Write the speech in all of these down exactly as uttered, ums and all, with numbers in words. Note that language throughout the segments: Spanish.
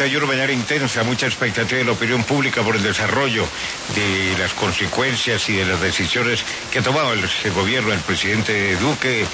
treinta y uno, mañana intensa, mucha expectativa de la opinión pública por el desarrollo de las consecuencias y de las decisiones que ha tomado el, el gobierno del presidente Duque.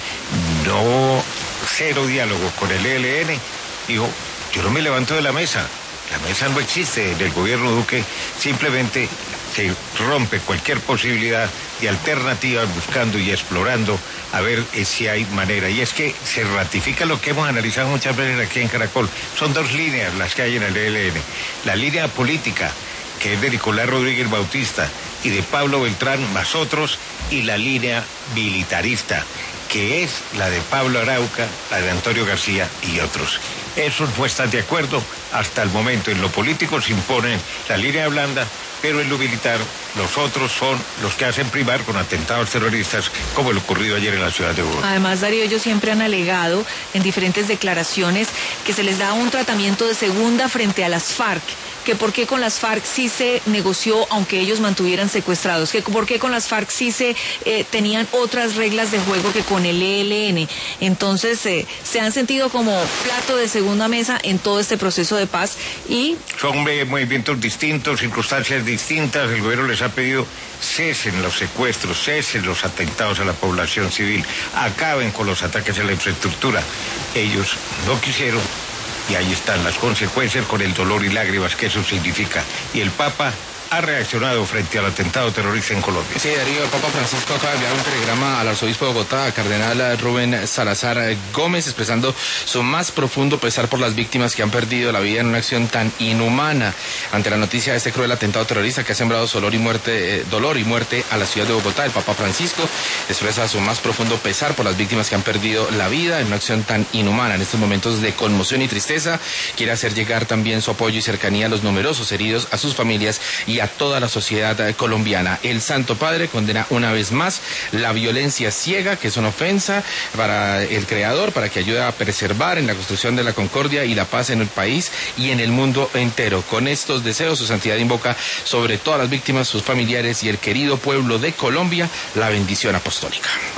No, cero diálogo con el E L N. Dijo, yo no me levanto de la mesa. La mesa no existe en el gobierno Duque, simplemente se rompe cualquier posibilidad de alternativas buscando y explorando a ver eh, si hay manera. Y es que se ratifica lo que hemos analizado muchas veces aquí en Caracol. Son dos líneas las que hay en el E L N. La línea política, que es de Nicolás Rodríguez Bautista y de Pablo Beltrán más otros, y la línea militarista, que es la de Pablo Arauca, la de Antonio García y otros. Esos no están de acuerdo hasta el momento. En lo político se impone la línea blanda, pero en lo militar los otros son los que hacen primar con atentados terroristas como lo ocurrido ayer en la ciudad de Bogotá. Además, Darío, ellos siempre han alegado en diferentes declaraciones que se les da un tratamiento de segunda frente a las FARC, que por qué con las FARC sí se negoció aunque ellos mantuvieran secuestrados, que por qué con las FARC sí se eh, tenían otras reglas de juego que con el E L N. Entonces eh, se han sentido como plato de segunda mesa en todo este proceso de paz y... Son eh, movimientos distintos, circunstancias distintas. El gobierno les ha pedido cesen los secuestros, cesen los atentados a la población civil, acaben con los ataques a la infraestructura. Ellos no quisieron. Y ahí están las consecuencias con el dolor y lágrimas que eso significa. Y el Papa ha reaccionado frente al atentado terrorista en Colombia. Sí, Darío, el Papa Francisco acaba de enviar un telegrama al arzobispo de Bogotá, a cardenal Rubén Salazar Gómez, expresando su más profundo pesar por las víctimas que han perdido la vida en una acción tan inhumana. Ante la noticia de este cruel atentado terrorista que ha sembrado dolor y muerte, eh, dolor y muerte a la ciudad de Bogotá, el Papa Francisco expresa su más profundo pesar por las víctimas que han perdido la vida en una acción tan inhumana. En estos momentos de conmoción y tristeza, quiere hacer llegar también su apoyo y cercanía a los numerosos heridos, a sus familias y a toda la sociedad colombiana. El Santo Padre condena una vez más la violencia ciega, que es una ofensa para el Creador, para que ayude a preservar en la construcción de la concordia y la paz en el país y en el mundo entero. Con estos deseos, su santidad invoca sobre todas las víctimas, sus familiares y el querido pueblo de Colombia la bendición apostólica.